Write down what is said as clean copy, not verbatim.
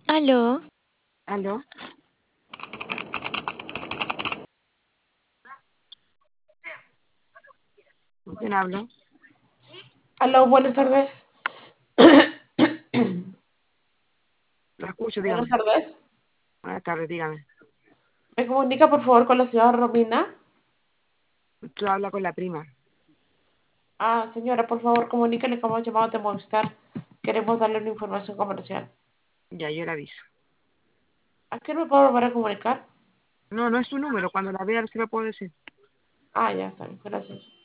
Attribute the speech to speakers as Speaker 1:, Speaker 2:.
Speaker 1: Aló,
Speaker 2: ¿Aló? ¿Con quién hablo?
Speaker 3: Aló, buenas tardes.
Speaker 2: Lo escucho,
Speaker 3: Buenas
Speaker 2: dígame.
Speaker 3: tardes.
Speaker 2: Buenas tardes, dígame.
Speaker 3: ¿Me comunica, por favor, con la señora Romina?
Speaker 2: Usted habla con la prima.
Speaker 3: Señora, por favor, comuníquele que hemos llamado de Movistar. Queremos darle una información comercial.
Speaker 2: Ya, yo la aviso.
Speaker 3: ¿A quién me puedo volver a comunicar?
Speaker 2: No, no es su número. Cuando la vea, sí lo puedo decir.
Speaker 3: Ya está bien, gracias.